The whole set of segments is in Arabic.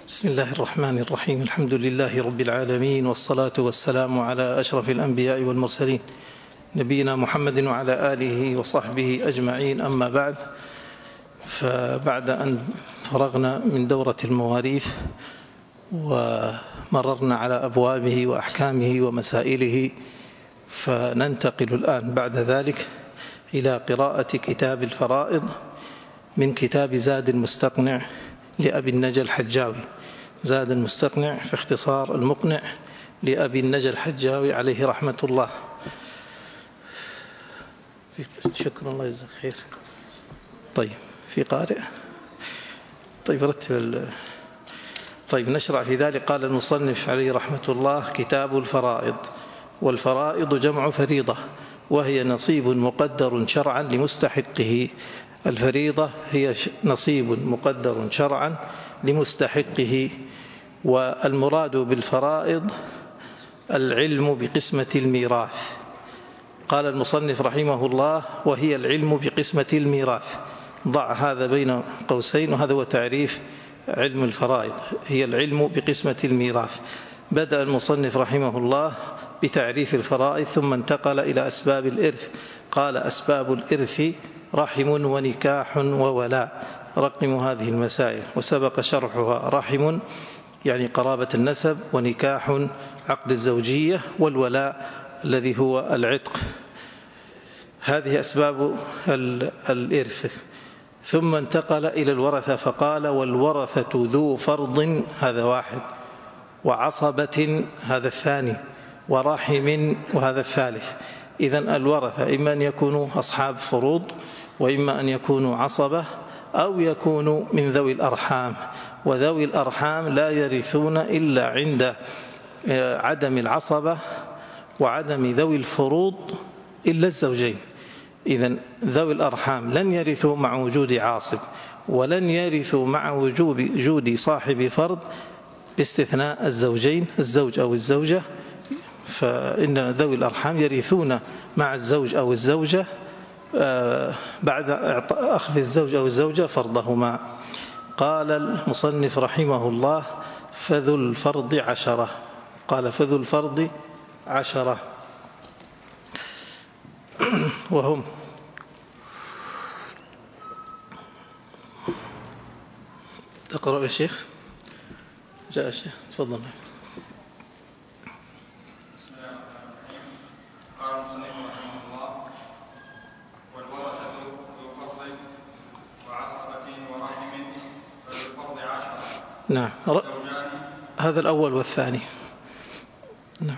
بسم الله الرحمن الرحيم. الحمد لله رب العالمين، والصلاة والسلام على أشرف الأنبياء والمرسلين نبينا محمد وعلى آله وصحبه أجمعين. أما بعد، فبعد أن فرغنا من دورة المواريث ومررنا على أبوابه وأحكامه ومسائله، فننتقل الآن بعد ذلك إلى قراءة كتاب الفرائض من كتاب زاد المستقنع لأبي النجا الحجاوي. زاد المستقنع في اختصار المقنع لأبي النجا الحجاوي عليه رحمة الله. شكرا، الله يجزاك خير. طيب، في قارئ؟ طيب رتب. طيب نشرع في ذلك. قال المصنف عليه رحمة الله: كتاب الفرائض. والفرائض جمع فريضة، وهي نصيب مقدر شرعا لمستحقه. الفريضة هي نصيب مقدر شرعا لمستحقه. والمراد بالفرائض العلم بقسمة الميراث. قال المصنف رحمه الله: وهي العلم بقسمة الميراث. ضع هذا بين قوسين، وهذا هو تعريف علم الفرائض، هي العلم بقسمة الميراث. بدأ المصنف رحمه الله بتعريف الفرائض، ثم انتقل إلى أسباب الإرث. قال: أسباب الإرث رحم ونكاح وولاء. رقم هذه المسائل وسبق شرحها. رحم يعني قرابة النسب، ونكاح عقد الزوجية، والولاء الذي هو العتق. هذه أسباب الإرث. ثم انتقل إلى الورثة فقال: والورثة ذو فرض، هذا واحد، وعصبة، هذا الثاني، ورحم، وهذا الثالث. إذن الورثة إما أن يكونوا أصحاب فروض، وإما أن يكونوا عصبة، أو يكونوا من ذوي الأرحام. وذوي الأرحام لا يرثون إلا عند عدم العصبة وعدم ذوي الفروض إلا الزوجين. إذن ذوي الأرحام لن يرثوا مع وجود عاصب، ولن يرثوا مع وجود صاحب فرض، باستثناء الزوجين، الزوج أو الزوجة. فإن ذوي الأرحام يرثون مع الزوج أو الزوجة بعد أخذ الزوج أو الزوجة فرضهما. قال المصنف رحمه الله: فذو الفرض 10. قال: فذو الفرض 10، وهم: تقرأ يا شيخ؟ جاء الشيخ، تفضل. نعم، هذا الأول والثاني. نعم،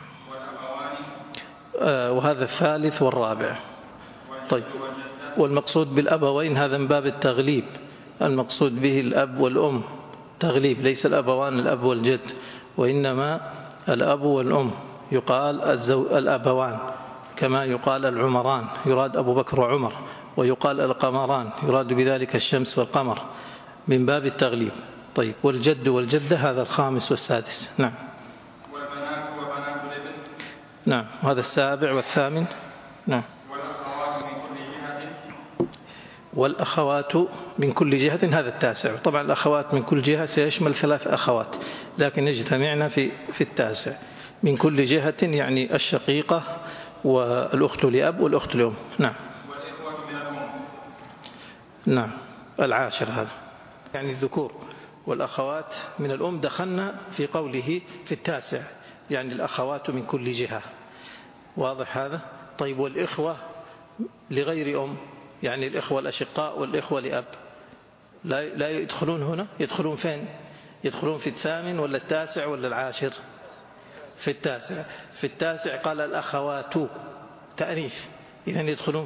وهذا الثالث والرابع. طيب، والمقصود بالأبوين هذا من باب التغليب، المقصود به الأب والأم، تغليب، ليس الأبوان الأب والجد، وإنما الأب والأم. يقال الأبوان، كما يقال العمران، يراد أبو بكر وعمر، ويقال القمران، يراد بذلك الشمس والقمر، من باب التغليب. طيب، والجد والجدة هذا الخامس والسادس. نعم، والبنات وبنات الابن. نعم، وهذا السابع والثامن. نعم، والأخوات من كل جهة. والأخوات من كل جهة، هذا التاسع. طبعا الأخوات من كل جهة سيشمل 3 أخوات، لكن اجتمعنا في التاسع. من كل جهة يعني الشقيقة والأخت لأب والأخت لأم. نعم، والإخوة من الأم. نعم، العاشر هذا يعني الذكور. والأخوات من الأم دخلنا في قوله في التاسع، يعني الأخوات من كل جهة. واضح هذا؟ طيب، والإخوة لغير أم، يعني الإخوة الأشقاء والإخوة لأب، لا يدخلون هنا. يدخلون فين؟ يدخلون في الثامن ولا التاسع ولا العاشر؟ في التاسع. في التاسع قال الأخوات تأنيث، إذن يدخلون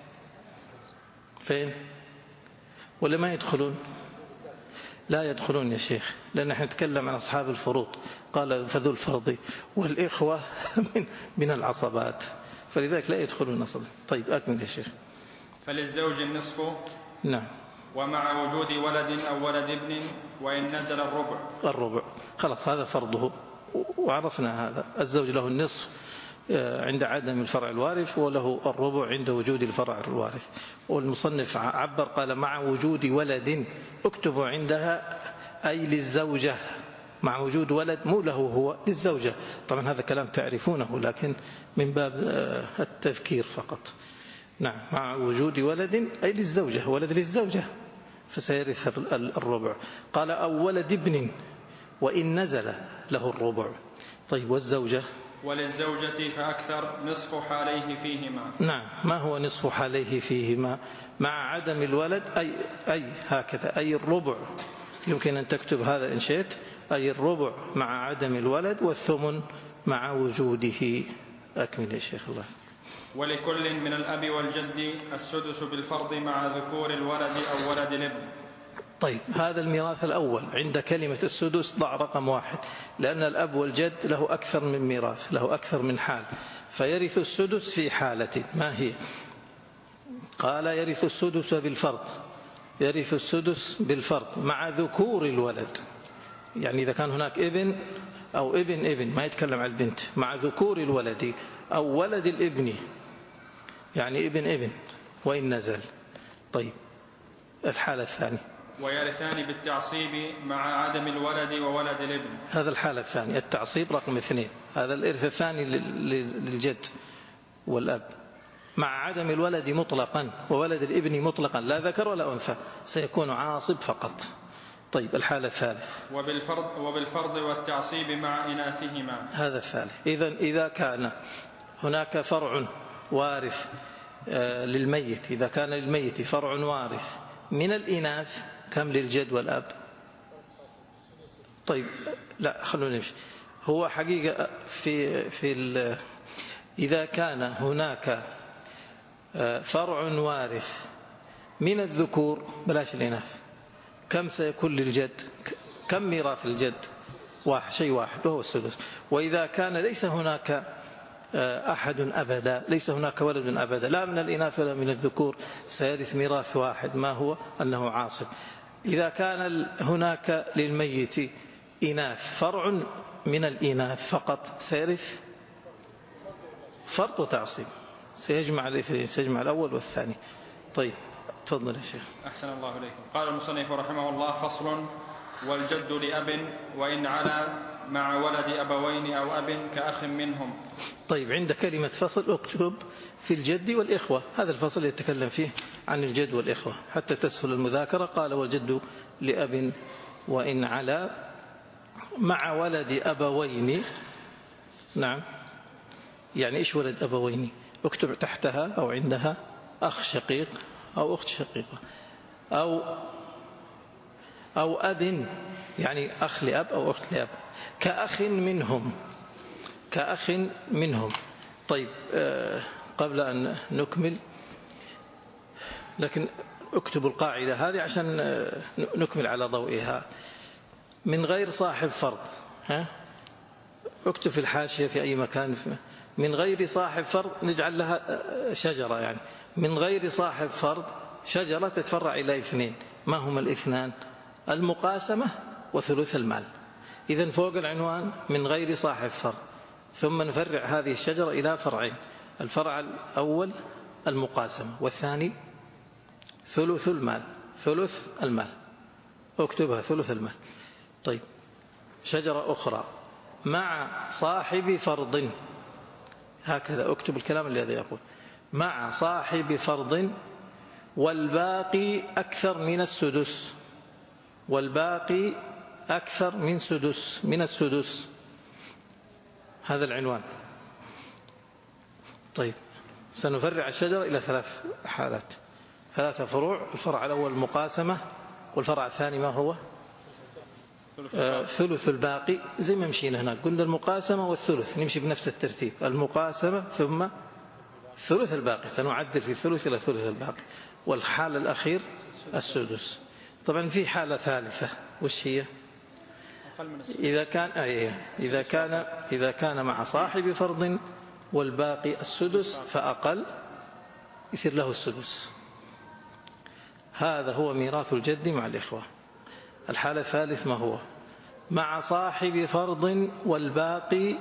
فين؟ ولا ما يدخلون؟ لا يدخلون يا شيخ، لأن نحن نتكلم عن أصحاب الفروض. قال: فذو الفرض، والإخوة من العصبات، فلذلك لا يدخلون أصلا. طيب، أكمل يا شيخ. فللزوج النصف. نعم، ومع وجود ولد أو ولد ابن، وإن نزل الربع. خلاص، هذا فرضه وعرفنا هذا. الزوج له النصف عند عدم الفرع الوارث، وله الربع عند وجود الفرع الوارث. والمصنف عبر قال: مع وجود ولد. اكتبوا عندها أي للزوجة، مع وجود ولد مو له هو، للزوجة. طبعا هذا كلام تعرفونه لكن من باب التذكير فقط. نعم، مع وجود ولد أي للزوجة، ولد للزوجة فسيرث الربع. قال أو ولد ابن وإن نزل له الربع. طيب والزوجة؟ وللزوجة فأكثر نصف حاليه فيهما. نعم، ما هو نصف حاليه فيهما؟ مع عدم الولد أي هكذا، أي الربع. يمكن أن تكتب هذا إن شئت، أي الربع مع عدم الولد، والثمن مع وجوده. أكمل يا شيخ الله. ولكل من الأب والجد السدس بالفرض مع ذكور الولد أو ولد الابن. طيب هذا الميراث الأول. عند كلمة السدس ضع رقم 1، لأن الأب والجد له أكثر من ميراث، له أكثر من حال، فيرث السدس في حالة ما هي؟ قال يرث السدس بالفرض، يرث السدس بالفرض مع ذكور الولد. يعني إذا كان هناك ابن أو ابن ما يتكلم عن البنت، مع ذكور الولد أو ولد الابن، يعني ابن وإن نزل. طيب الحالة الثانية ويرثان بالتعصيب مع عدم الولد وولد الابن. هذا الحالة الثانية، التعصيب رقم 2. هذا الإرث الثاني للجد والأب مع عدم الولد مطلقا وولد الابن مطلقا، لا ذكر ولا أنثى، سيكون عاصب فقط. طيب الحالة الثالثة وبالفرض والتعصيب مع إناثهما. هذا الثالث. إذا كان هناك فرع وارث للميت، إذا كان للميت فرع وارث من الإناث، كم للجد والأب؟ طيب لا، خلونا نمشي. هو حقيقة إذا كان هناك فرع وارث من الذكور، بلاش الإناث، كم سيكون للجد؟ كم ميراث الجد؟ شيء واحد وهو السدس. وإذا كان ليس هناك أحد أبدا، ليس هناك ولد أبدا، لا من الإناث ولا من الذكور، سيرث ميراث واحد، ما هو؟ أنه عاصب. إذا كان هناك للميت إناث، فرع من الإناث فقط، سيرث فرض وتعصيب، سيجمع الاثنين، سيجمع الأول والثاني. طيب تفضل يا شيخ. أحسن الله إليكم. قال المصنف رحمه الله: فصل: والجد لأب وإن علا مع ولد أبوين أو أب كأخ منهم. طيب عند كلمة فصل اكتب في الجد والإخوة، هذا الفصل يتكلم فيه عن الجد والإخوة حتى تسهل المذاكرة. قال والجد لأب وإن علا مع ولد أبوين. نعم، يعني إيش ولد أبوين؟ اكتب تحتها أو عندها أخ شقيق أو أخت شقيقة أو أب، يعني أخ لأب أو أخت لأب، كأخ منهم. طيب قبل أن نكمل، لكن اكتبوا القاعدة هذه عشان نكمل على ضوئها. من غير صاحب فرض، اكتب في الحاشية في أي مكان. من غير صاحب فرض نجعل لها شجرة، يعني من غير صاحب فرض شجرة تتفرع إلى 2. ما هما الإثنان؟ المقاسمة وثلث المال. إذن فوق العنوان من غير صاحب فرض، ثم نفرع هذه الشجرة إلى فرعين: الفرع الأول المقاسمة، والثاني ثلث المال. اكتبها ثلث المال. طيب شجرة أخرى مع صاحب فرض، هكذا اكتب الكلام الذي يقول: مع صاحب فرض والباقي أكثر من السدس، والباقي أكثر من السدس. هذا العنوان. طيب سنفرع الشجرة إلى 3 حالات، 3 فروع. الفرع الأول المقاسمة، والفرع الثاني ما هو؟ ثلث الباقي. زي ما مشينا هناك، قلنا المقاسمة والثلث، نمشي بنفس الترتيب: المقاسمة ثم ثلث الباقي، سنعدل في الثلث إلى ثلث الباقي. والحالة الأخير السدس. طبعا في حالة ثالثة، وش هي؟ إذا كان مع صاحب فرض والباقي السدس فأقل، يصير له السدس. هذا هو ميراث الجد مع الإخوة. الحالة الثالث ما هو؟ مع صاحب فرض والباقي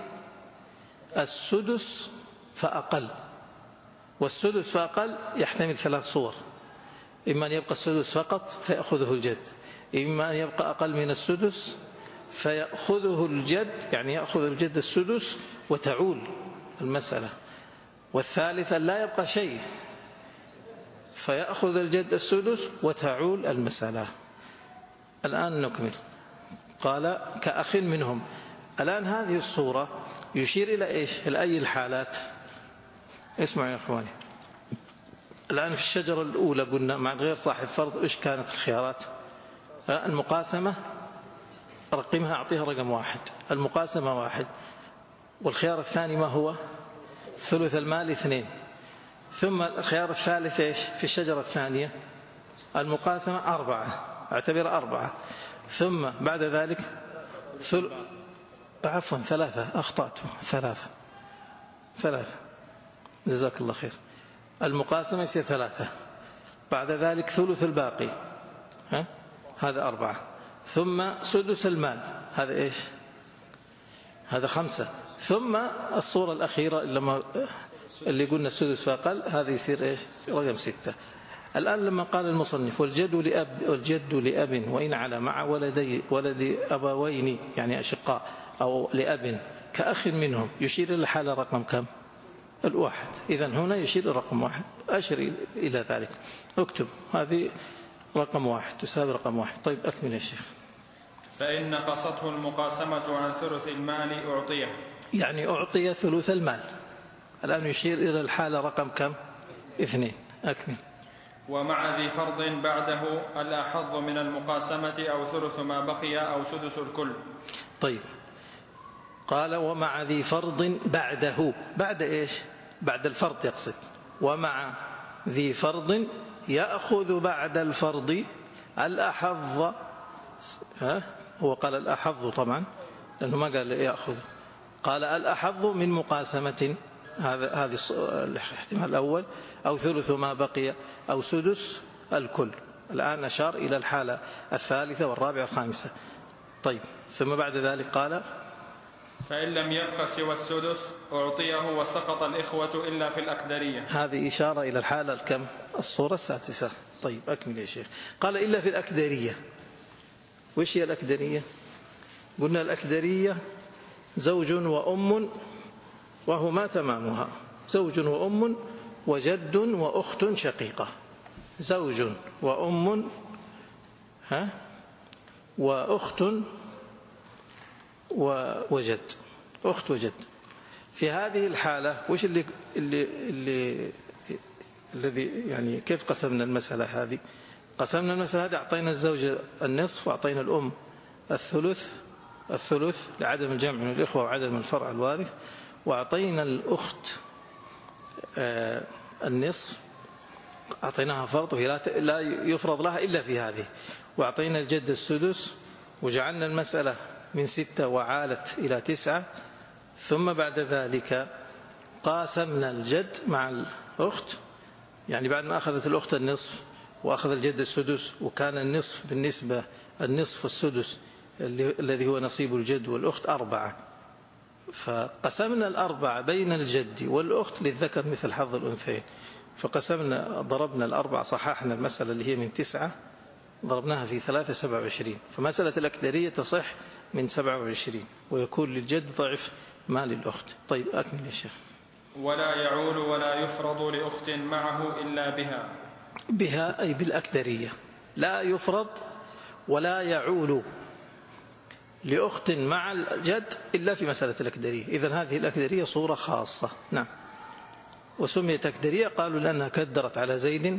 السدس فأقل. والسدس فأقل يحتمل 3 صور: إما أن يبقى السدس فقط فيأخذه الجد، إما أن يبقى أقل من السدس فيأخذه الجد، يعني يأخذ الجد السدس وتعول المسألة. والثالثة لا يبقى شيء، فيأخذ الجد السدس وتعول المسألة. الآن نكمل. قال كأخ منهم. الآن هذه الصورة يشير إلى إيش؟ إلى أي الحالات؟ اسمعوا يا أخواني. الآن في الشجرة الأولى قلنا مع غير صاحب فرض إيش كانت الخيارات؟ المقاسمة رقمها، أعطيها رقم 1. المقاسمة 1. والخيار الثاني ما هو؟ ثلث المال 2. ثم الخيار الثالث إيش في الشجرة الثانية؟ المقاسمة 4. اعتبر 4. ثم بعد ذلك عفوا 3. أخطأت 3. جزاك الله خير. المقاسمة يصير 3. بعد ذلك ثلث الباقي، هذا 4. ثم سدس المال، هذا إيش؟ هذا 5. ثم الصورة الأخيرة اللي قلنا السدس فأقل، هذا يصير إيش؟ رقم 6. الآن لما قال المصنف والجد لأب وإن على مع ولد أبوين يعني أشقاء أو لأب كأخ منهم، يشير إلى الحالة رقم كم؟ 1. إذن هنا يشير إلى رقم 1. أشر إلى ذلك. اكتب هذه رقم 1 تساوي رقم 1. طيب أكمل يا شيخ. فإن نقصته المقاسمة عن ثلث المال أعطيه، يعني أعطي ثلث المال. الآن يشير إلى الحالة رقم كم؟ 2. أكمل. ومع ذي فرض بعده الأحظ من المقاسمة أو ثلث ما بقي أو سدس الكل. طيب قال ومع ذي فرض بعده. بعد إيش؟ بعد الفرض يقصد. ومع ذي فرض يأخذ بعد الفرض الأحظ. هو قال الأحظ طبعا لأنه ما قال يأخذ، قال الأحظ من مقاسمة، هذا الاحتمال الأول، أو ثلث ما بقي أو سدس الكل. الآن أشار إلى الحالة الثالثة والرابعة والخامسة. طيب ثم بعد ذلك قال فإن لم يبق سوى السدس أعطيه وسقط الإخوة إلا في الأكدرية. هذه إشارة إلى الحالة الكم؟ الصورة السادسة. طيب أكمل يا شيخ. قال إلا في الأكدرية. وش هي الأكدرية؟ قلنا الأكدرية زوج وأم وهما تمامها، زوج وأم وجد وأخت شقيقة. زوج وأم وأخت وجد، أخت وجد. في هذه الحالة وش الذي يعني كيف قسمنا المسألة هذه؟ قسمنا المسألة هذه، أعطينا الزوج النصف وأعطينا الأم الثلث لعدم الجمع من الإخوة وعدم الفرع الوارث، وأعطينا الأخت النصف، أعطيناها فرض وهي لا يفرض لها إلا في هذه، وأعطينا الجد السدس، وجعلنا المسألة من 6 وعالت إلى 9. ثم بعد ذلك قاسمنا الجد مع الأخت، يعني بعد ما أخذت الأخت النصف وأخذ الجد السدس، وكان النصف بالنسبة النصف والسدس الذي هو نصيب الجد والأخت 4، فقسمنا 4 بين الجد والأخت للذكر مثل حظ الأنثيين. فقسمنا ضربنا 4، صححنا المسألة اللي هي من 9 ضربناها في 3 27. فمسألة الأكدرية تصح من 27 ويكون للجد ضعف ما للأخت. طيب أكمل يا شيخ. ولا يعول ولا يفرض لأخت معه إلا بها أي بالأكدرية. لا يفرض ولا يعول لأخت مع الجد إلا في مسألة الأكدرية. إذن هذه الأكدرية صورة خاصة. نعم. وسميت أكدرية قالوا لأنها كدرت على زيد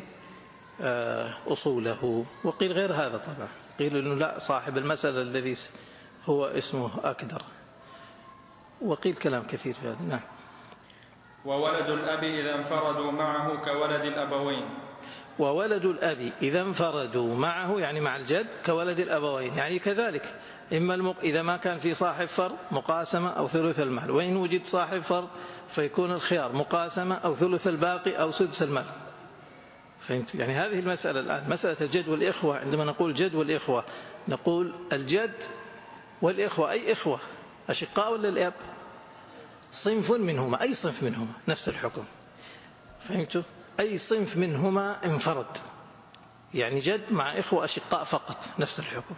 أصوله. وقيل غير هذا طبعا، قيل أنه لا، صاحب المسألة الذي هو اسمه أكدر، وقيل كلام كثير في هذا. نعم. وولد الأب إذا انفردوا معه كولد الأبوين. وولد الأب إذا انفردوا معه يعني مع الجد كولد الأبوين، يعني كذلك إما إذا ما كان في صاحب فرض مقاسمة أو ثلث المال، وإن وجد صاحب فرض فيكون الخيار مقاسمة أو ثلث الباقي أو سدس المال. فهمت؟ يعني هذه المسألة الآن مسألة الجد والإخوة. عندما نقول جد والإخوة نقول الجد والإخوة، أي إخوة أشقاء ولا الأب؟ صنف منهما، أي صنف منهما نفس الحكم. فهمتوا؟ أي صنف منهما انفرد، يعني جد مع إخوة أشقاء فقط نفس الحكم.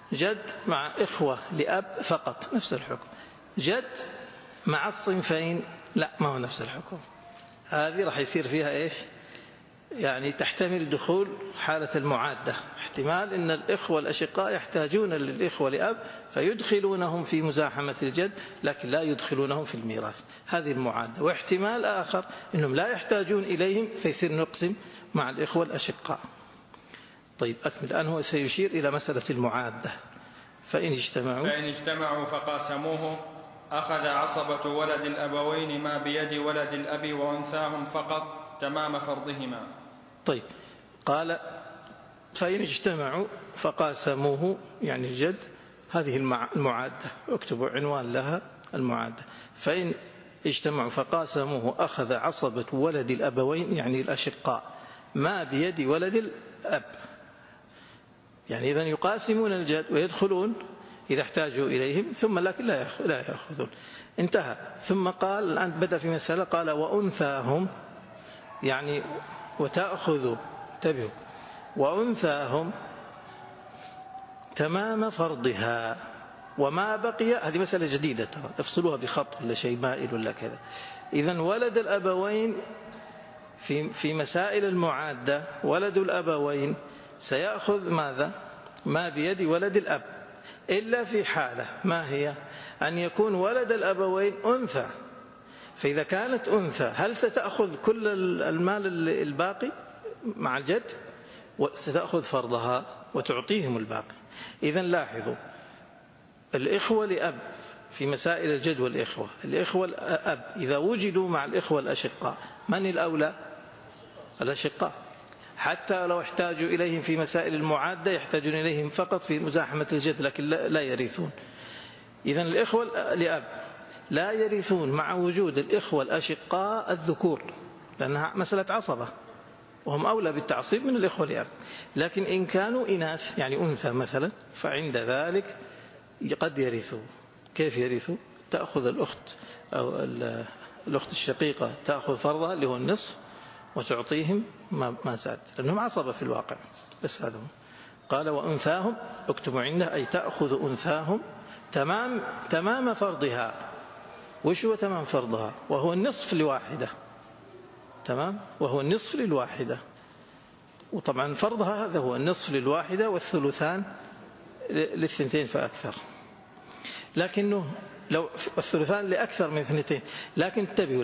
جد مع إخوة لأب فقط نفس الحكم، جد مع الصنفين لا، ما هو نفس الحكم. هذه راح يصير فيها إيش؟ يعني تحتمل دخول حالة المعادة، احتمال أن الإخوة الأشقاء يحتاجون للإخوة لأب فيدخلونهم في مزاحمة الجد، لكن لا يدخلونهم في الميراث، هذه المعادة. واحتمال آخر أنهم لا يحتاجون إليهم فيصير نقسم مع الإخوة الأشقاء. طيب أكمل. الآن هو سيشير إلى مسألة المعادة. فإن اجتمعوا فقاسموه أخذ عصبة ولد الأبوين ما بيد ولد الأب وأنثاهم فقط تمام فرضهما. طيب قال فإن اجتمعوا فقاسموه يعني الجد، هذه المعادة، اكتبوا عنوان لها المعادة. فإن اجتمعوا فقاسموه أخذ عصبة ولد الأبوين يعني الأشقاء ما بيد ولد الأب، يعني إذن يقاسمون الجد ويدخلون إذا احتاجوا إليهم، ثم لكن لا يأخذون. انتهى. ثم قال الآن بدأ في مسألة، قال وأنثاهم يعني وتأخذوا، انتبهوا، وأنثاهم تمام فرضها وما بقي. هذه مسألة جديدة ترى، افصلوها بخط ولا شيء مائل ولا كذا. إذن ولد الأبوين في مسائل المعادة، ولد الأبوين سيأخذ ماذا؟ ما بيد ولد الأب، إلا في حالة ما هي؟ أن يكون ولد الأبوين أنثى. فإذا كانت أنثى هل ستأخذ كل المال الباقي مع الجد؟ ستأخذ فرضها وتعطيهم الباقي. إذن لاحظوا، الإخوة لأب في مسائل الجد والإخوة، الإخوة الأب إذا وجدوا مع الإخوة الأشقاء من الأولى؟ الأشقاء، حتى لو احتاجوا إليهم في مسائل المعادة يحتاجون إليهم فقط في مزاحمة الجد، لكن لا يرثون. إذن الإخوة لأب لا يرثون مع وجود الإخوة الأشقاء الذكور، لأنها مسألة عصبة وهم أولى بالتعصيب من الإخوة لأب. لكن إن كانوا إناث يعني أنثى مثلا، فعند ذلك قد يرثوا. كيف يرثوا؟ تأخذ الأخت أو الأخت الشقيقة تأخذ فرضها اللي هو النصف وتعطيهم ما زاد، لأنهم عصبة في الواقع. بس هذا قال وأنثاهم، اكتبوا عنده أي تأخذ أنثاهم تمام فرضها. وش هو تمام فرضها؟ وهو النصف لواحدة، تمام، وهو النصف للواحدة. وطبعا فرضها هذا هو النصف للواحدة والثلثان للثنتين فأكثر، لكنه لو الثلثان لأكثر من اثنتين. لكن انتبهوا،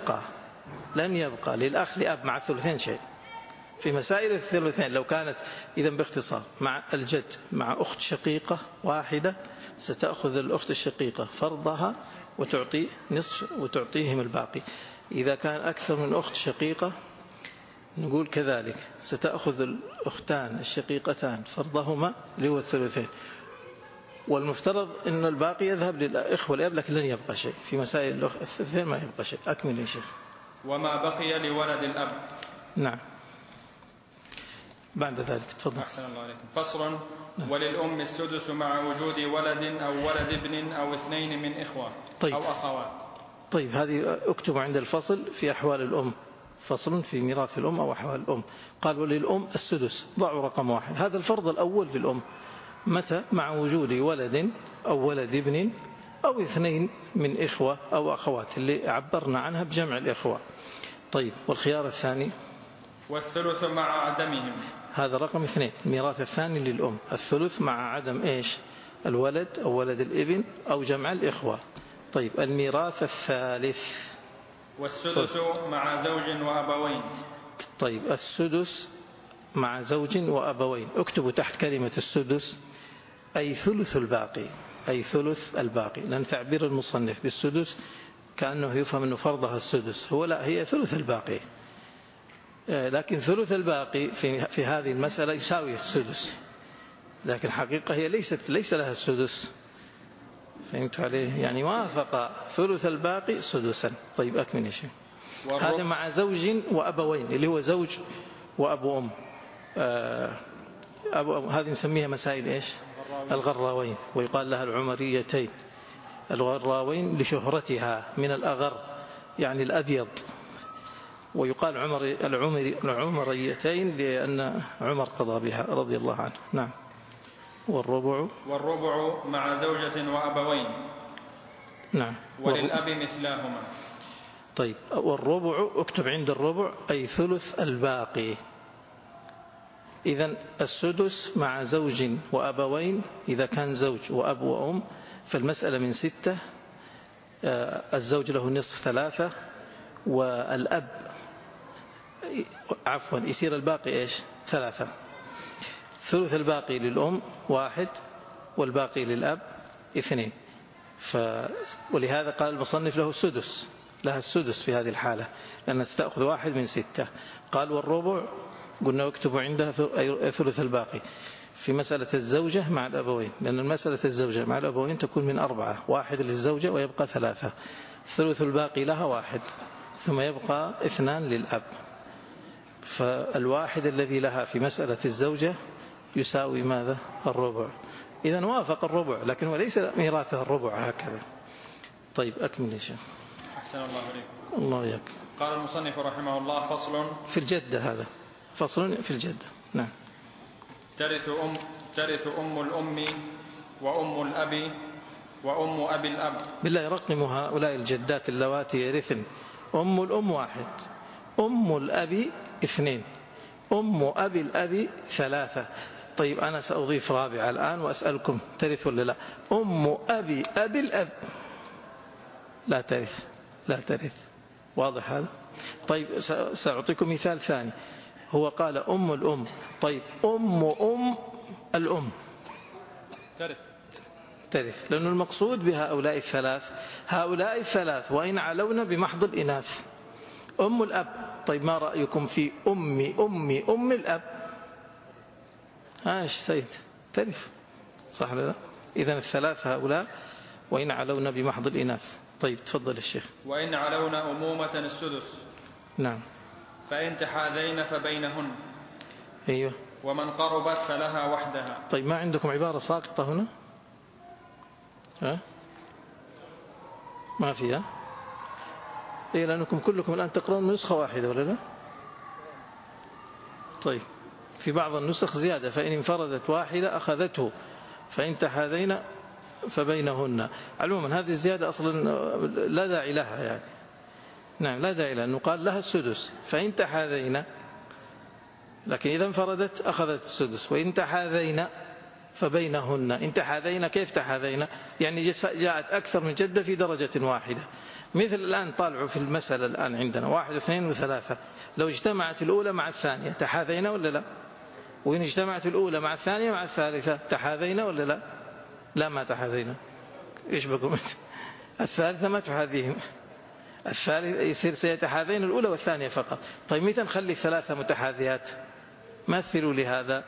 لن يبقى للأخ لأب مع الثلثين شيء في مسائل الثلثين. لو كانت إذا باختصار مع الجد مع أخت شقيقة واحدة، ستأخذ الأخت الشقيقة فرضها وتعطي نصف وتعطيهم الباقي. إذا كان أكثر من أخت شقيقة نقول كذلك، ستأخذ الأختان الشقيقتان فرضهما اللي هو الثلثين، والمفترض أن الباقي يذهب للإخوة الأب، لكن لن يبقى شيء في مسائل الثلثين، ما يبقى شيء. أكمل يا شيخ. وما بقي لولد الأب. نعم. بعد ذلك تفضل. أحسن الله عليكم. فصل. وللأم السدس مع وجود ولد أو ولد ابن أو اثنين من إخوة أو أخوات. طيب هذه اكتب عند الفصل في أحوال الأم، فصل في ميراث الأم أو أحوال الأم. قال وللأم السدس، ضعوا رقم 1. هذا الفرض الأول في الأم، متى؟ مع وجود ولد أو ولد ابن أو اثنين من إخوة أو أخوات، اللي عبرنا عنها بجمع الإخوة. طيب والخيار الثاني؟ والثلث مع عدمهم. هذا رقم 2. الميراث الثاني للأم الثلث مع عدم إيش؟ الولد أو ولد الابن أو جمع الإخوة. طيب الميراث الثالث؟ والسدس مع زوج وأبوين. طيب السدس مع زوج وأبوين، اكتبوا تحت كلمة السدس أي ثلث الباقي، أي ثلث الباقي، لأن تعبير المصنف بالسدس كأنه يفهم أنه فرضها السدس، هو لا، هي ثلث الباقي. لكن ثلث الباقي في هذه المسألة يساوي السدس، لكن حقيقة هي ليس لها السدس. فهمت عليه؟ يعني وافق ثلث الباقي سدسا. طيب أكمل يا شيخ. هذا مع زوج وأبوين اللي هو زوج وأبو أم. هذه نسميها مسائل إيش؟ الغراوين، ويقال لها العمريتين. الغراوين لشهرتها من الأغر يعني الأبيض، ويقال العمريتين لأن عمر قضى بها رضي الله عنه. نعم. والربع مع زوجة وأبوين. نعم. وللأب مثلاهما. طيب، والربع اكتب عند الربع أي ثلث الباقي. إذن السدس مع زوج وأبوين، إذا كان زوج وأب وأم فالمسألة من 6. الزوج له نصف 3 والأب يصير الباقي إيش 3. ثلث الباقي للأم 1 والباقي للأب 2. ولهذا قال المصنف لها السدس في هذه الحالة، لأنها ستأخذ 1 من 6. قال والربع قلنا اكتبوا عندها ثلث الباقي في مسألة الزوجة مع الأبوين، لأن مسألة الزوجة مع الأبوين تكون من 4، 1 للزوجة ويبقى 3. ثلث الباقي لها 1 ثم يبقى 2 للأب. فالواحد الذي لها في مسألة الزوجة يساوي ماذا؟ الربع. إذن وافق الربع، لكن وليس ميراثها الربع هكذا. طيب أكمل يا شيخ. أحسن الله عليكم. الله ياك. قال المصنف رحمه الله: فصل في الجدة. هذا فصل في الجدة. نعم. ترث أم الأم وأم الأب وأم أبي الأب. بالله رقم هؤلاء الجدات اللواتي يرثن. أم الأم 1، أم الأب 2، أم أبي الأب 3. طيب أنا سأضيف رابعة الآن وأسألكم ترث ولا لا؟ أم أبي الأب لا ترث. واضح هذا؟ طيب سأعطيكم مثال ثاني. هو قال أم الأم. طيب أم الأم ترث، لأن المقصود بهؤلاء الثلاث وإن علونا بمحض الإناث. أم الأب، طيب ما رأيكم في أم الأب؟ ايش سيد؟ ترث، صح ولا لا؟ إذن الثلاث هؤلاء وإن علونا بمحض الإناث. طيب تفضل الشيخ. وإن علونا أمومة السدس. نعم. فإن تحاذين فبينهن. أيوه. ومن قربت فلها وحدها. طيب ما عندكم عبارة ساقطة هنا؟ ما فيها؟ إيه، لأنكم كلكم الآن تقرأون نسخة واحدة ولا لا؟ طيب في بعض النسخ زيادة: فإن انفردت واحدة أخذته، فإن تحاذين فبينهن. عموما هذه الزيادة أصلا لا داعي لها يعني. نعم لا داعي لها، أنه قال لها السدس فإن تحاذين، لكن إذا انفردت أخذت السدس. وإن تحاذين فبينهن. إن تحاذين كيف تحاذين؟ يعني جاءت أكثر من جدة في درجة واحدة. مثل الآن طالعوا في المسألة الآن عندنا 1 و2 و3، لو اجتمعت الأولى مع الثانية تحاذين ولا لا؟ وإن اجتمعت الأولى مع الثانية مع الثالثة تحاذين ولا لا؟ لا ما تحاذين. إيش بكم أنت؟ الثالثة ما تحاذيهم، الثالث يصير سيتحاذين الأولى والثانية فقط. طيب متى نخلي 3 متحاذيات؟ مثلوا لهذا: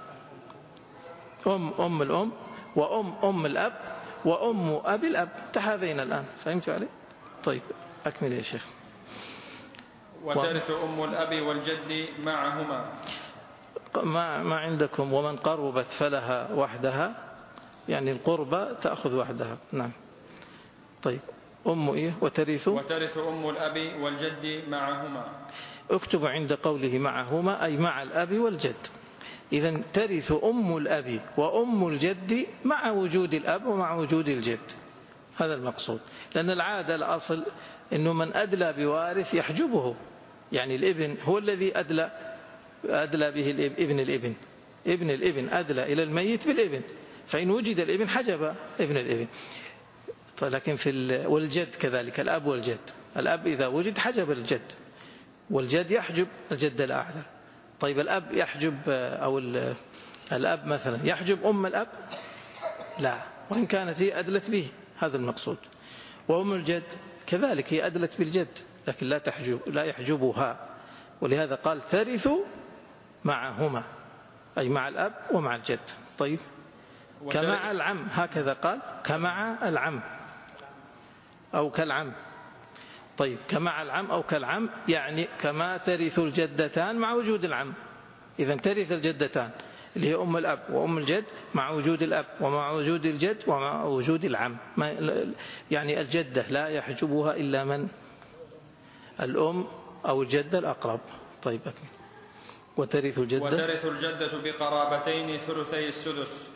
أم الأم وأم الأب وأم أبي الأب تحاذين الآن. فهمتوا علي؟ طيب أكمل يا شيخ. وترث أم الأب والجد معهما. ما عندكم ومن قربت فلها وحدها، يعني القربة تأخذ وحدها. نعم. طيب وترث أم الأب والجد معهما. اكتب عند قوله معهما أي مع الأب والجد. إذن ترث أم الأب وأم الجد مع وجود الأب ومع وجود الجد. هذا المقصود، لأن العادة الأصل أنه من أدلى بوارث يحجبه، يعني الابن هو الذي أدلى به ابن الابن أدلى إلى الميت بالابن، فإن وجد الابن حجب ابن الابن. لكن والجد كذلك، الأب والجد، الأب إذا وجد حجب الجد، والجد يحجب الجد الأعلى. طيب الأب يحجب، أو الأب مثلا يحجب أم الأب؟ لا، وإن كانت هي أدلت به، هذا المقصود. وأم الجد كذلك هي أدلت بالجد، لكن لا يحجبها. ولهذا قال ترث معهما، أي مع الأب ومع الجد. طيب كمع العم، هكذا قال كمع العم أو كالعم. طيب كمع العم أو كالعم، يعني كما ترث الجدتان مع وجود العم. إذن ترث الجدتان اللي هي أم الأب وأم الجد مع وجود الأب ومع وجود الجد ومع وجود العم. يعني الجدة لا يحجبها إلا من؟ الأم أو الجدة الأقرب. طيب وترث الجدة بقرابتين ثلثي السدس.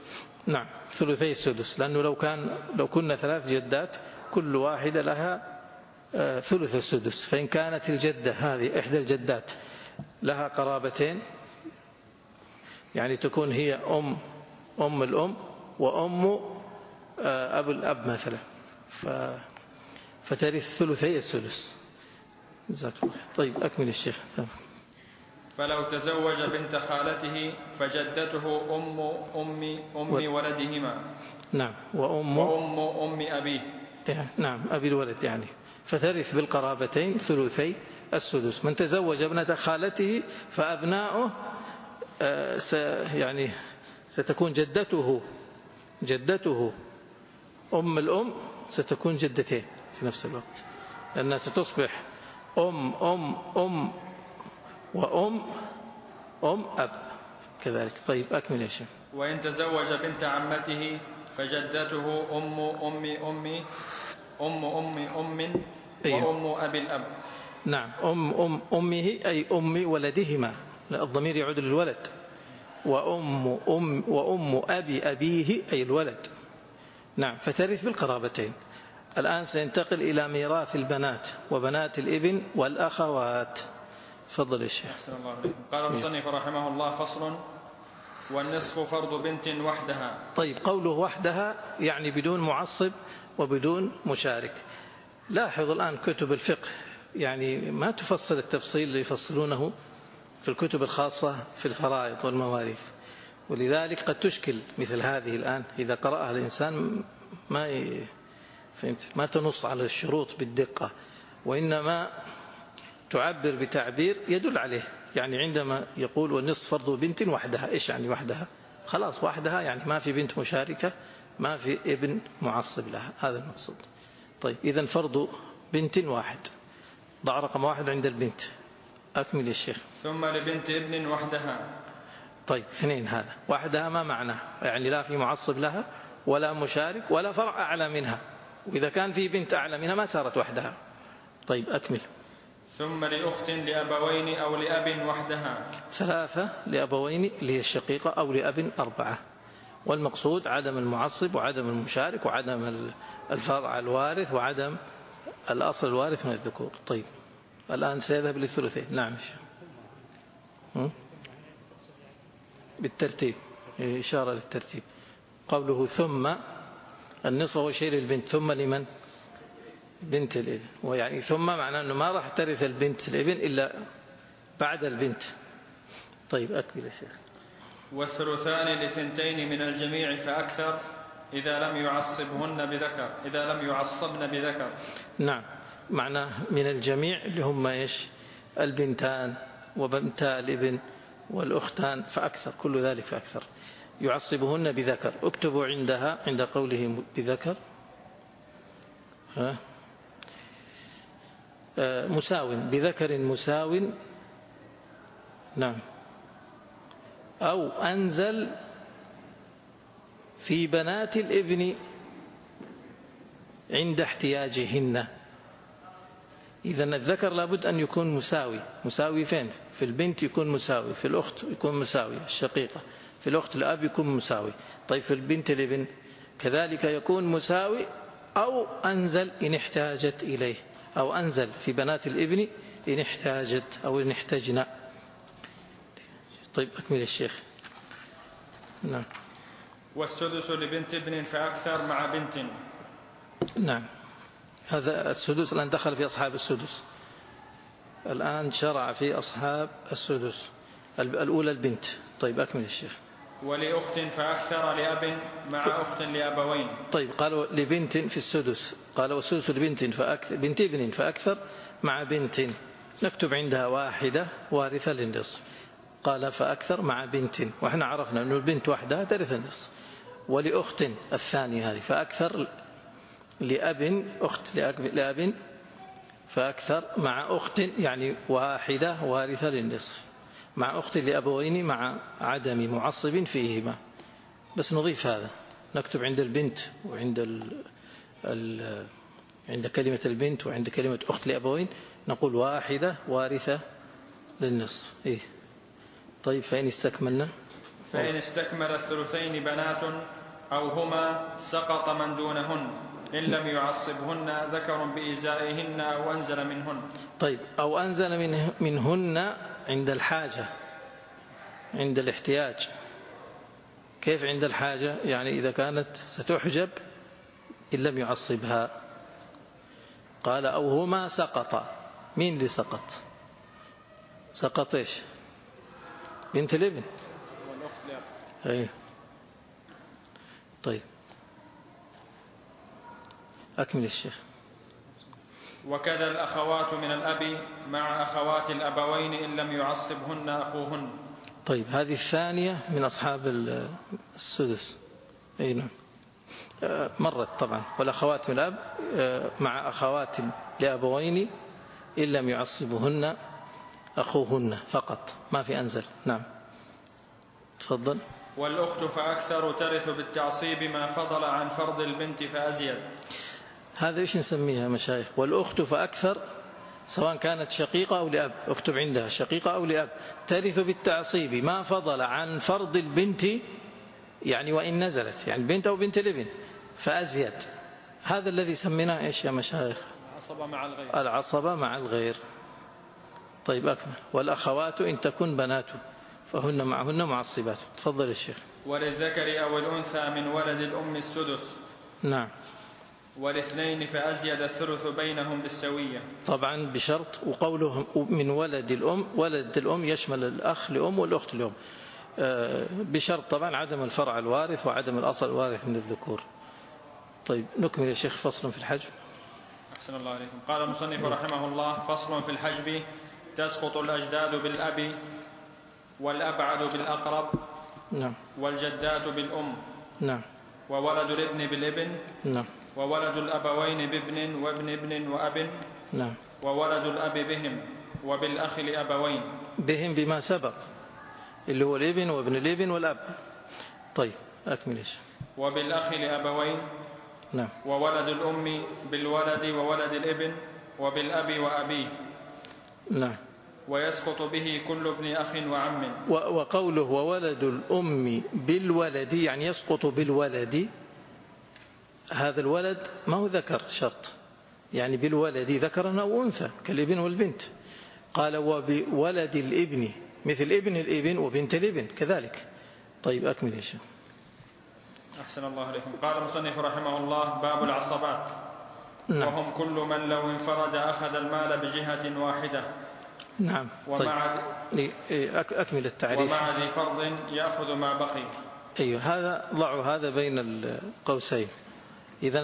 نعم ثلثي السدس، لأنه لو كنا 3 جدات كل واحدة لها ثلث السدس، فإن كانت الجدة هذه إحدى الجدات لها قرابتين، يعني تكون هي أم الأم وأم أبو الأب مثلا، فترث ثلثي السدس. جزاك الله. طيب أكمل الشيخ. فلو تزوج بنت خالته فجدته أم ولدهما. نعم وأم أبيه. نعم أبي الولد يعني، فترث بالقرابتين ثلثي السدس. من تزوج ابنة خالته فأبناؤه يعني ستكون جدته أم الأم ستكون جدتين في نفس الوقت، لأنها ستصبح أم وأم أب كذلك. طيب أكمل يا شيخ. وإن تزوج بنت عمته فجدته أم وأم أبي الأب. نعم أمه أي أم ولدهما، الضمير يعود للولد، وأم أبيه أي الولد. نعم فترث بالقرابتين. الآن سينتقل إلى ميراث البنات وبنات الابن والأخوات. تفضل يا شيخ. قال المصنف رحمه الله: فصل: والنصف فرض بنت وحدها. طيب قوله وحدها يعني بدون معصب وبدون مشارك. لاحظ الآن كتب الفقه يعني ما تفصل التفصيل اللي يفصلونه في الكتب الخاصة في الفرائض والمواريث، ولذلك قد تشكل مثل هذه الآن إذا قرأها الإنسان ما تنص على الشروط بالدقة، وإنما تعبر بتعبير يدل عليه. يعني عندما يقول والنصف فرض بنت وحدها، إيش يعني وحدها؟ خلاص وحدها يعني ما في بنت مشاركة، ما في ابن معصب لها، هذا المقصود. طيب إذن فرض بنت واحد، ضع رقم 1 عند البنت. أكمل يا شيخ. ثم لبنت ابن وحدها. طيب 2 هذا وحدها ما معناه؟ يعني لا في معصب لها ولا مشارك ولا فرع أعلى منها، وإذا كان في بنت أعلى منها ما صارت وحدها. طيب أكمل. ثم لأخت لأبوين أو لأب وحدها. 3 لأبوين اللي هي الشقيقة أو لأب 4، والمقصود عدم المعصب وعدم المشارك وعدم الفرع الوارث وعدم الأصل الوارث من الذكور. طيب الآن سيذهب للثلثين. نعم بالترتيب، إشارة للترتيب. قوله ثم النصف هو شيء للبنت، ثم لمن؟ بنت الابن. ويعني ثم معناه أنه ما راح ترث البنت الابن إلا بعد البنت. طيب أكمل يا شيخ. والثلثان لثنتين من الجميع فأكثر إذا لم يعصبن بذكر. نعم معناه من الجميع اللي هم إيش؟ البنتان وبنتا الابن والأختان فأكثر، كل ذلك فأكثر. يعصبهن بذكر. اكتبوا عندها عند قوله بذكر مساو، بذكر مساو. نعم أو أنزل في بنات الابن عند احتياجهن. إذن الذكر لابد أن يكون مساوي فين؟ في البنت يكون مساوي، في الأخت يكون مساوي الشقيقة، في الأخت الأب يكون مساوي. طيب في البنت الابن كذلك يكون مساوي، أو أنزل إن احتاجت إليه، أو أنزل في بنات الابن إن احتاجت أو إن احتجنا. طيب أكمل الشيخ. نعم. والسدس لبنت ابن فأكثر مع بنت. نعم هذا السدس الآن دخل في أصحاب السدس، الآن شرع في أصحاب السدس. الأولى البنت. طيب أكمل الشيخ. ولأخت فأكثر لأب مع أخت لأبوين. طيب قالوا لبنت في السدس، قال والسدس لبنت بنت ابن فأكثر مع بنت، نكتب عندها 1 وارثة للنصف. قال فأكثر مع بنت، وإحنا عرفنا أن البنت وحدها ترث النصف. ولأخت الثانية هذه فأكثر لأب، أخت لأب فأكثر مع أخت، يعني 1 وارثة للنصف، مع أخت لأبوين مع عدم معصب فيهما. بس نضيف هذا، نكتب عند البنت وعند عند كلمة البنت وعند كلمة أخت لأبوين نقول 1 وارثة للنصف. طيب فإن استكمل الثلثين بنات أو هما سقط من دونهن إن لم يعصبهن ذكر بإزائهن أو أنزل منهن. طيب، أو أنزل منهن عند الحاجة، عند الاحتياج. كيف عند الحاجة؟ يعني إذا كانت ستحجب إن لم يعصبها. قال أو هما سقط. مين اللي سقط؟ سقط إيش؟ بنت الابن والأخت لأب. أيه. طيب أكمل الشيخ. وكذا الأخوات من الأب مع أخوات الأبوين إن لم يعصبهن أخوهن. طيب، هذه الثانية من أصحاب السدس. أي نعم، مرت طبعا. والأخوات من الأب مع أخوات لأبوين إن لم يعصبهن أخوهن فقط، ما في أنزل. نعم تفضل. والأخت فأكثر ترث بالتعصيب ما فضل عن فرض البنت فأزيد. هذا إيش نسميها مشايخ؟ والأخت فأكثر، سواء كانت شقيقة أو لأب، اكتب عندها شقيقة أو لأب، ترث بالتعصيب ما فضل عن فرض البنت، يعني وإن نزلت، يعني بنت أو بنت الابن، فأزيد. هذا الذي سميناه إيش يا مشايخ؟ العصبة مع الغير. العصبة مع الغير. طيب أكمل. والأخوات إن تكن بنات فهن معهن معصبات. تفضل الشيخ. وللذكر أو الأنثى من ولد الأم السدس. نعم. والاثنين فأزيد الثلث بينهم بالسوية. طبعا بشرط، وقولهم من ولد الأم، ولد الأم يشمل الأخ لأم والأخت لأم، بشرط طبعا عدم الفرع الوارث وعدم الأصل الوارث من الذكور. طيب نكمل يا شيخ. فصل في الحجب. أحسن الله عليكم. قال المصنف رحمه الله: فصل في الحجب. تسقط الأجداد بالأب، والأبعد بالأقرب، نعم، والجدات بالأم، نعم، وولد الابن بالابن، نعم، وولد الأبوين بابن وابن ابن وأب، نعم، وولد الأب بهم، وبالأخ لأبوين. بهم بما سبق اللي هو الابن وابن الابن والأب. طيب أكمل إيش. وبالأخ لأبوين. نعم. وولد الأم بالولد وولد الابن، وبالأب وأبيه. نعم. ويسقط به كل ابن أخ وعم. وقوله وولد الأم بالولد يعني يسقط بالولد، هذا الولد ما هو ذكر شرط، يعني بالولد ذكرا أو أنثى كالابن والبنت. قال وبولد الابن مثل ابن الابن وبنت الابن كذلك. طيب أكمل يا شيخ. أحسن الله عليكم. قال المصنف رحمه الله: باب العصبات. نعم. وهم كل من لو انفرد أخذ المال بجهة واحدة. نعم. طيب. أكمل التعريف. ومع ذي فرض يأخذ ما بقي. أيوه، هذا ضعوا هذا بين القوسين. إذن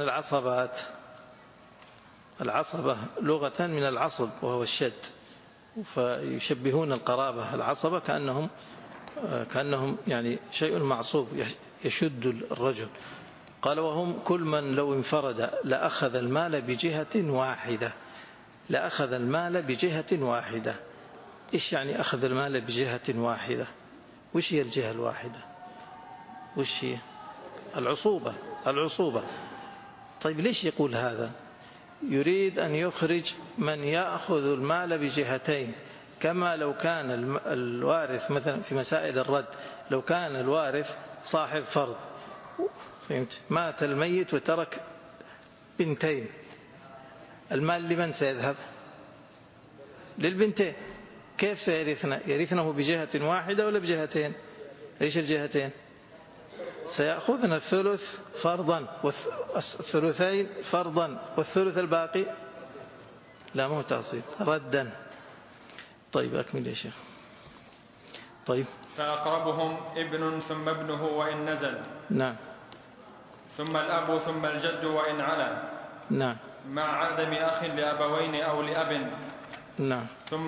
العصبة لغة من العصب وهو الشد، فيشبهون القرابة العصبة كأنهم يعني شيء معصوب يشد الرجل. قال وهم كل من لو انفرد لأخذ المال بجهة واحدة. لأخذ المال بجهة واحدة. إيش يعني أخذ المال بجهة واحدة؟ وش هي الجهة الواحدة؟ وش هي؟ العصوبة. طيب ليش يقول هذا؟ يريد أن يخرج من يأخذ المال بجهتين، كما لو كان الوارث مثلا في مسائل الرد، لو كان الوارث صاحب فرض، فهمت؟ مات الميت وترك بنتين، المال لمن سيذهب؟ للبنتين. كيف سيرثنا؟ يرثنه بجهة واحدة ولا بجهتين؟ ايش الجهتين؟ سيأخذنا الثلث فرضا والثلثين فرضا والثلث الباقي لا، مو تعصيب، ردا. طيب أكمل يا شيخ. طيب. فأقربهم ابن ثم ابنه وإن نزل. نعم. ثم الأب ثم الجد وإن علا. نعم. مع عدم أخ لأبوين أو لأب. نعم.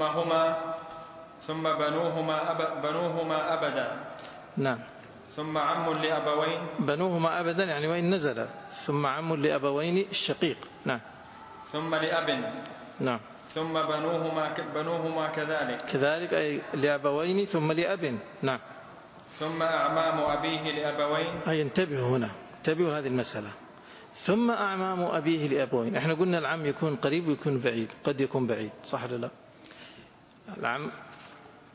ثم بنوهما أبدا. نعم. ثم عم لأبوين. بنوهما أبدا يعني وإن نزل. ثم عم لأبوين الشقيق. نعم. ثم لأب. نعم. ثم بنوهما كذلك أي لأبوين ثم لأب. نعم. ثم أعمام أبيه لأبوين. أي انتبهوا هنا، انتبهوا هذه المسألة. ثم أعمام أبيه لأبوين. احنا قلنا العم يكون قريب ويكون بعيد، قد يكون بعيد، صح ولا لا؟ العم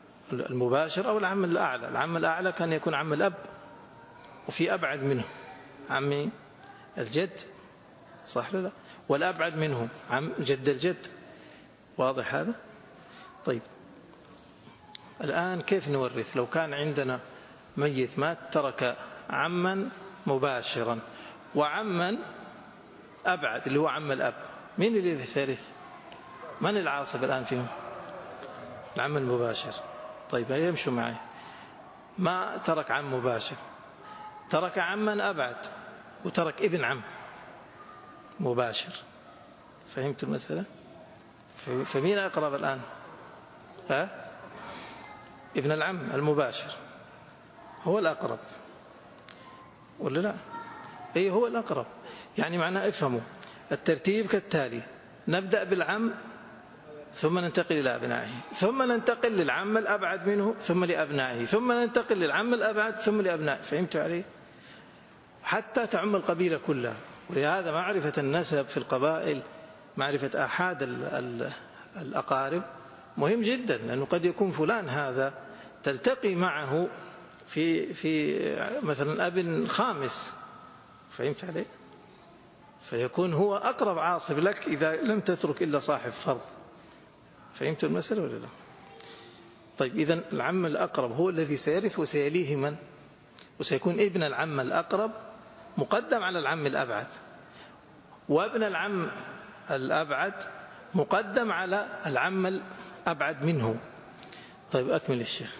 المباشر أو العم الأعلى. العم الأعلى كان يكون عم الأب، وفي أبعد منه عمي الجد، صح ولا لا؟ والأبعد منه عم جد الجد. واضح هذا؟ طيب الآن كيف نورث؟ لو كان عندنا ميت مات ترك عما مباشرا وعما أبعد اللي هو عم الأب، مين اللي سيرث؟ من العاصب الآن فيهم؟ العم المباشر. طيب يمشوا معي. ما ترك عم مباشر، ترك عما أبعد وترك ابن عم مباشر. فهمت المسألة؟ فمين أقرب الآن؟ ابن العم المباشر هو الأقرب ولا لا؟ أي هو الأقرب. يعني معناه افهموا الترتيب كالتالي: نبدأ بالعم ثم ننتقل إلى أبنائه، ثم ننتقل للعم الأبعد منه ثم لأبنائه، ثم ننتقل للعم الأبعد ثم لأبنائه. فهمتوا عليه؟ حتى تعم القبيلة كلها. ولهذا معرفة النسب في القبائل، معرفة آحاد الأقارب مهم جدا، لأنه قد يكون فلان هذا تلتقي معه في مثلا أب خامس. فهمت عليه؟ فيكون هو أقرب عاصب لك إذا لم تترك إلا صاحب فرض. فهمت المسألة ولا لا؟ طيب إذن العم الأقرب هو الذي سيرث، وسيليه من؟ وسيكون ابن العم الأقرب مقدم على العم الأبعد، وابن العم الأبعد مقدم على العم الأبعد منه. طيب أكمل الشيخ.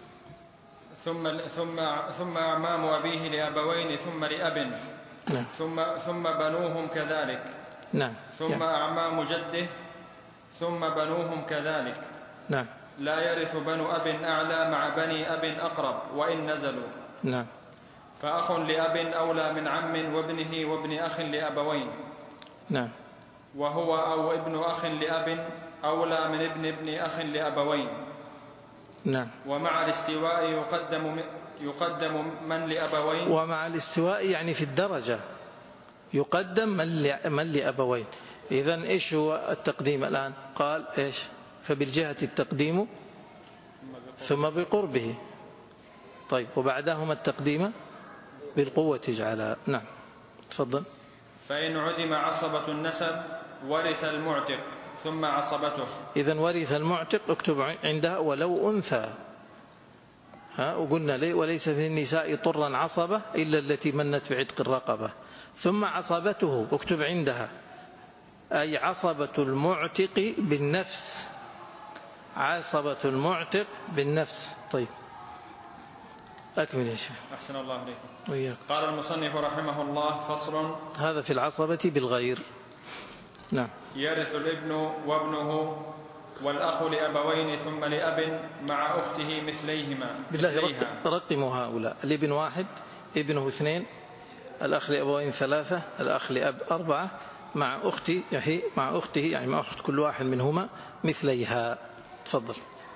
ثم أعمام أبيه لأبوين ثم لأب. نعم. ثم بنوهم كذلك. نعم. ثم أعمام جده ثم بنوهم كذلك. نعم. لا يرث بنو أب أعلى مع بني أب أقرب وإن نزلوا. نعم. فأخ لأب أولى من عم وابنه وابن أخ لأبوين. نعم. وهو أو ابن أخ لأب أولى من ابن أخ لأبوين. نعم. ومع الاستواء يقدم من لأبوين. ومع الاستواء يعني في الدرجة يقدم من لأبوين. إذن إيش هو التقديم الآن؟ قال إيش؟ فبالجهة التقديم ثم بقربه. طيب وبعدهما التقديم بالقوة جعلها. نعم تفضل. فإن عدم عصبة النسب ورث المعتق ثم عصبته. إذن ورث المعتق اكتب عندها ولو أنثى. وقلنا ليه وليس في النساء طرا عصبة إلا التي منت بعتق الرقبة. ثم عصبته اكتب عندها أي عصبة المعتق بالنفس. عصبة المعتق بالنفس. طيب أكمل يا شيخ. أحسن الله عليكم. وياك. قال المصنف رحمه الله: فصل. هذا في العصبة بالغير. نعم. يرث الابن وابنه والأخ لأبوين ثم لأب مع أخته مثليهما. بالله رقموا هؤلاء: الابن 1، ابنه 2، الأخ لأبوين 3، الأخ لأب 4، مع أخته يعني مع أخت كل واحد منهما مثليها. تفضل.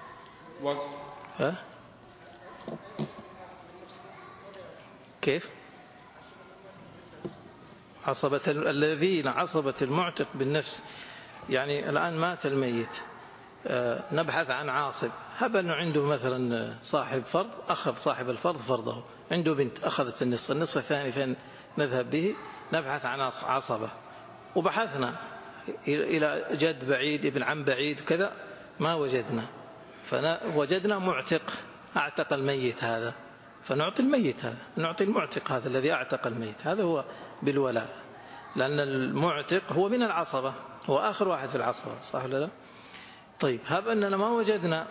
كيف؟ عصبة الذين عصبة المعتق بالنفس. يعني الآن مات الميت، نبحث عن عاصب. هب أنه عنده مثلا صاحب فرض، أخذ صاحب الفرض فرضه، عنده بنت أخذت النصف الثاني فين نذهب به؟ نبحث عن عصبة. وبحثنا إلى جد بعيد، ابن عم بعيد كذا، ما وجدنا. فوجدنا معتق أعتق الميت هذا، فنعطي الميت هذا، نعطي المعتق هذا الذي أعتق الميت. هذا هو بالولاء، لأن المعتق هو من العصبة، هو آخر واحد في العصبة، صح ولا لا؟ طيب هب أننا ما وجدنا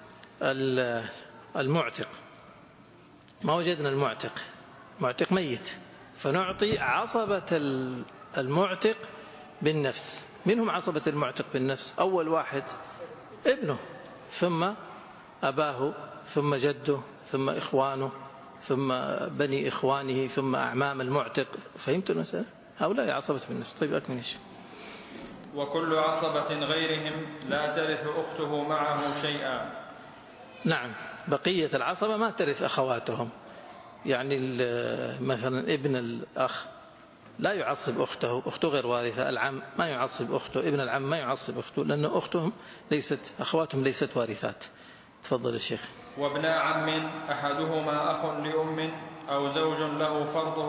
المعتق، ما وجدنا المعتق ميت، فنعطي عصبة المعتق بالنفس. منهم عصبة المعتق بالنفس؟ أول واحد ابنه، ثم أباه، ثم جده، ثم إخوانه، ثم بني إخوانه، ثم أعمام المعتق. فهمت المسألة؟ هؤلاء عصبة بالنفس. طيب أكمل شيء. وكل عصبة غيرهم لا ترث أخته معه شيئا. نعم. بقية العصبة ما ترث أخواتهم. يعني مثلا ابن الأخ لا يعصب أخته غير وارثة، العم ما يعصب أخته، ابن العم ما يعصب أخته، لأن أخواتهم ليست وارثات. تفضل الشيخ. وابن عم أحدهما أخ لأم أو زوج له فرضه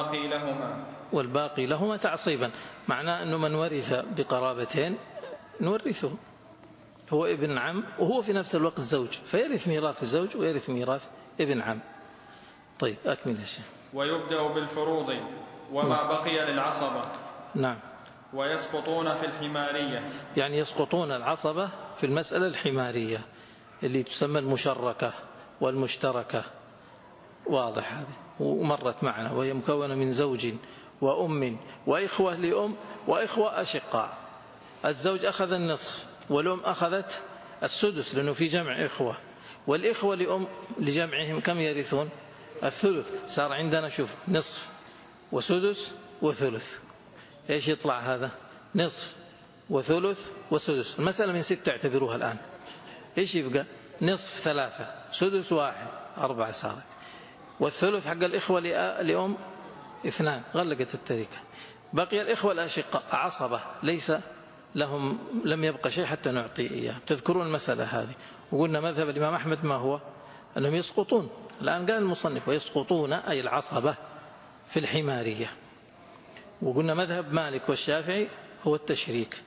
والباقي لهما تعصيبا، معناه أنه من ورث بقرابتين نورثه، هو ابن عم وهو في نفس الوقت زوج، فيرث ميراث الزوج ويرث ميراث ابن عم. طيب أكمل يا شيخ. ويبدأ بالفروض وما بقي للعصبة. نعم. ويسقطون في الحمارية، يعني يسقطون العصبة في المسألة الحمارية اللي تسمى المشركة والمشتركة، واضح هذه ومرت معنا، وهي مكونة من زوج وأم وإخوة لأم وإخوة أشقاء. الزوج أخذ النصف والأم أخذت السدس لأنه في جمع إخوة، والإخوة لأم لجمعهم كم يرثون؟ الثلث. صار عندنا شوف نصف وسدس وثلث، إيش يطلع هذا؟ نصف وثلث وسدس. المسألة من 6 اعتبروها الآن، إيش يبقى؟ نصف 3 سدس 1 4 صارت، والثلث حق الإخوة لأم 2 غلقت التركة. بقي الإخوة الأشقاء عصبة ليس لهم، لم يبقى شيء حتى نعطي إياه. تذكرون المسألة هذه، وقلنا مذهب الإمام أحمد ما هو؟ أنهم يسقطون. الآن قال المصنف ويسقطون أي العصبة في الحمارية. وقلنا مذهب مالك والشافعي هو التشريك،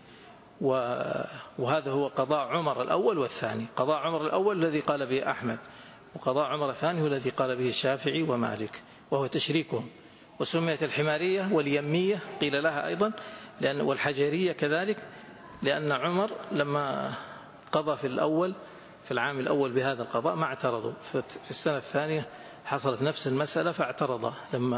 وهذا هو قضاء عمر الأول والثاني. قضاء عمر الأول الذي قال به أحمد، وقضاء عمر الثاني هو الذي قال به الشافعي ومالك، وهو تشريكهم. وسميت الحمارية واليمية قيل لها أيضا والحجرية كذلك، لأن عمر لما قضى في العام الأول بهذا القضاء ما اعترضوا، في السنة الثانية حصلت نفس المسألة فاعترض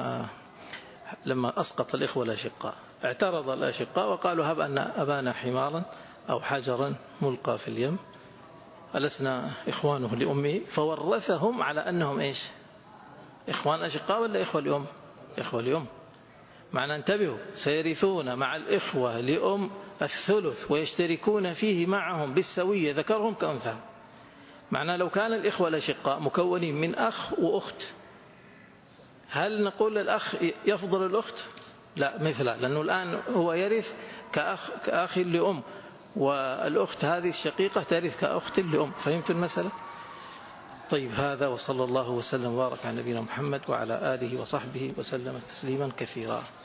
لما أسقط الإخوة الأشقاء، اعترض الأشقاء وقالوا هب أن أبانا حمارا أو حجرا ملقى في اليم ألسنا إخوانه لأمه، فورثهم على أنهم إيش؟ إخوان أشقاء ولا إخوة لأم؟ إخوة لأم. معنى انتبهوا، سيرثون مع الإخوة لأم الثلث ويشتركون فيه معهم بالسوية ذكرهم كأنثى. معنى لو كان الإخوة الأشقاء مكونين من أخ وأخت، هل نقول الأخ يفضل الأخت؟ لا مثله، لأنه الآن هو يرث كأخ لأم، والأخت هذه الشقيقة ترث كأخت لأم. فهمت المسألة؟ طيب، هذا وصلى الله وسلم وبارك على نبينا محمد وعلى آله وصحبه وسلم تسليما كثيرا.